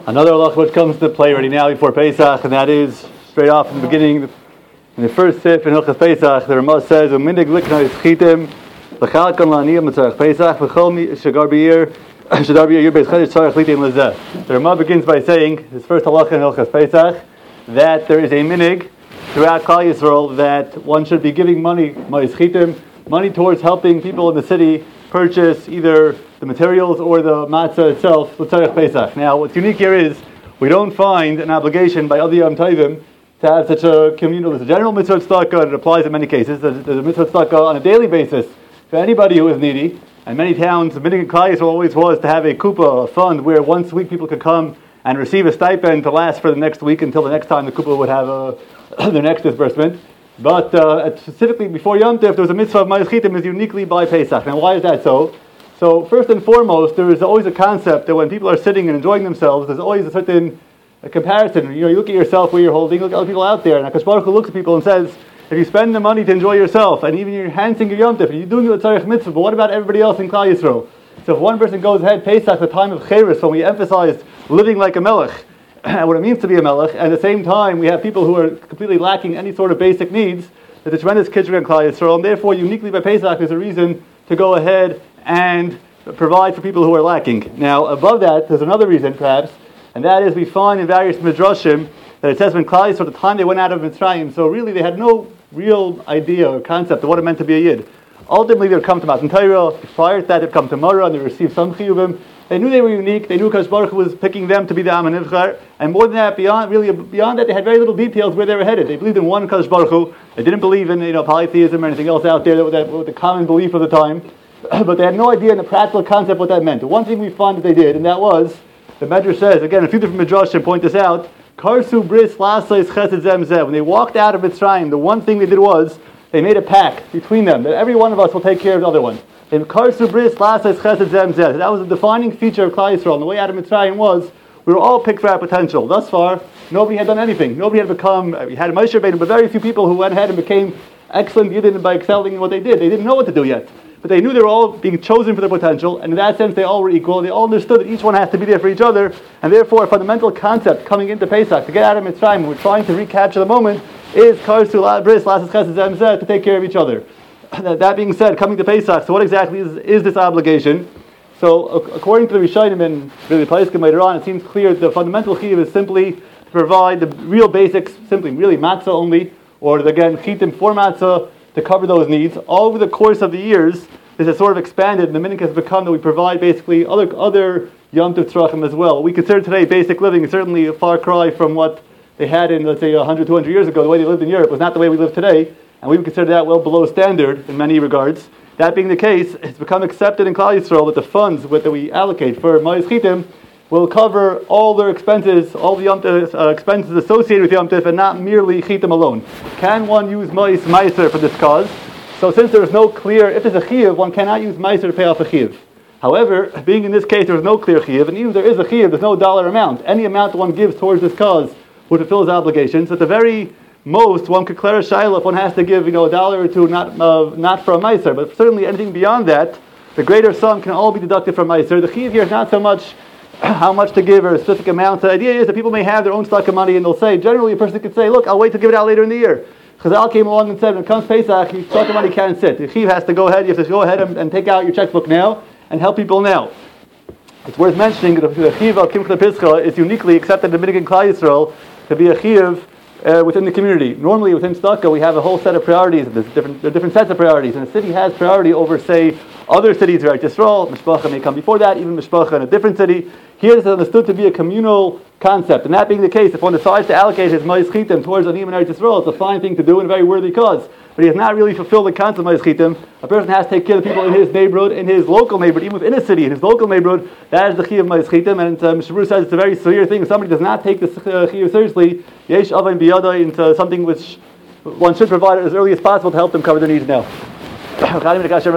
Another halacha which comes to play already now before Pesach, and that is straight off in the beginning, in the first sif in Hilchos Pesach, the Ramah says, "Umindig likna ischitim l'chalkan la'aniyim l'tzarech Pesach v'chol shadar b'yir yir beis chedesh tzarech litim lezeh." The Ramah begins by saying, his first halacha in Hilchos Pesach, that there is a minig throughout Klal Yisrael that one should be giving money towards helping people in the city purchase either the materials or the matzah itself, l'tzarech Pesach. Now, what's unique here is we don't find an obligation by other Yom Tovim to have such a communal. There's a general mitzvah tzedakah, and it applies in many cases. There's a mitzvah tzedakah on a daily basis for anybody who is needy. And many towns, the minhag in Klal Yisrael always was to have a kuppah, a fund, where once a week people could come and receive a stipend to last for the next week until the next time the kuppah would have their next disbursement. But specifically before Yom Tov, there was a mitzvah of Ma'is Chitim is uniquely by Pesach. Now, why is that so? So first and foremost, there is always a concept that when people are sitting and enjoying themselves, there's always a certain comparison. You look at yourself where you're holding, look at other people out there, and HaKadosh Baruch Hu looks at people and says, if you spend the money to enjoy yourself, and even you're enhancing your Yom Tov, and you're doing the Tzarech Mitzvah, but what about everybody else in Klal Yisrael? So if one person goes ahead, Pesach, the time of Cheres, when we emphasized living like a melech, and what it means to be a melech, and at the same time we have people who are completely lacking any sort of basic needs, there's a tremendous kitchen in Klal Yisrael, and therefore uniquely by Pesach there's a reason to go ahead and provide for people who are lacking. Now, above that, there's another reason, perhaps, and that is we find in various midrashim that it says when Klal Yisrael, at the time they went out of Mitzrayim, so really they had no real idea or concept of what it meant to be a Yid. Ultimately, they would come to Matan Torah. Prior to that, they'd come to Mara, and they received some chiyuvim. They knew they were unique. They knew HaKadosh Baruch Hu was picking them to be the Am HaNivchar. And more than that, beyond that, they had very little details where they were headed. They believed in one HaKadosh Baruch Hu. They didn't believe in polytheism or anything else out there that was the common belief of the time. But they had no idea in the practical concept what that meant. The one thing we find that they did, and that was, the Medrash says, again, a few different midrashim point this out, Karsu bris lasais chesed zem zeh. When they walked out of Mitzrayim, the one thing they did was, they made a pact between them, that every one of us will take care of the other one. Karsu bris lasais chesed zem zeh. That was a defining feature of Klal Yisrael. And the way out of Mitzrayim was, we were all picked for our potential. Thus far, nobody had done anything. Nobody had become, we had Moshe Rabbeinu, but very few people who went ahead and became excellent Yidden by excelling in what they did. They didn't know what to do yet. But they knew they were all being chosen for their potential, and in that sense they all were equal. They all understood that each one has to be there for each other, and therefore a fundamental concept coming into Pesach, to get out of Mitzrayim, we're trying to recapture the moment, is Karsu bris lasas chesed zem zeh, to take care of each other. That being said, coming to Pesach, so what exactly is this obligation? So according to the Rishonim and really Paiskim later on, it seems clear that the fundamental chiyuv is simply to provide the real basics, simply really matzah only, or again chitim for matzah, to cover those needs. All over the course of the years, this has sort of expanded, and the minhag has become that we provide basically other Yom Tov tzrachim as well. What we consider today basic living is certainly a far cry from what they had in, let's say, 100, 200 years ago. The way they lived in Europe was not the way we live today, and we would consider that well below standard in many regards. That being the case, it's become accepted in Klal Yisrael that the funds that we allocate for Ma'is Chitim will cover all their expenses, all the Yom Tov, expenses associated with Yom Tov, and not merely Chitim alone. Can one use Ma'aser for this cause? So since there is no clear, if there's a Chiyuv, one cannot use Ma'aser to pay off a Chiyuv. However, being in this case there is no clear Chiyuv, and even if there is a Chiyuv, there's no dollar amount. Any amount one gives towards this cause would fulfill his obligations. At the very most, one could declare a shayla if one has to give, $1 or $2, not for a Ma'aser, but certainly anything beyond that, the greater sum can all be deducted from Ma'aser. The Chiyuv here is not so much how much to give or a specific amount. The idea is that people may have their own stock of money, and they'll say, generally a person could say, look, I'll wait to give it out later in the year. Chazal came along and said, when it comes Pesach, your stock of money can't sit. The chiv has to go ahead, you have to go ahead and take out your checkbook now and help people now. It's worth mentioning that the chiv al Kimcha Pischa is uniquely accepted in the minhag in Klal Yisrael to be a chiv within the community. Normally within Tzedakah we have a whole set of priorities. There are different sets of priorities, and a city has priority over, say, other cities, right? Yisrael, Mishpacha may come before that, even Mishpacha in a different city. Here this is understood to be a communal concept, and that being the case, if one decides to allocate his Ma'is Chitim towards Aniyim and Eretz Yisrael, it's a fine thing to do and a very worthy cause. But he has not really fulfilled the concept of Ma'is Chitim. A person has to take care of the people in his neighborhood, in his local neighborhood, even within a city, in his local neighborhood. That is the Chiyuv of Ma'is Chitim, and Mr. Bruce says it's a very severe thing. If somebody does not take this Chiyuv seriously, Yesh Avayin Biyada, into something which one should provide as early as possible to help them cover their needs now.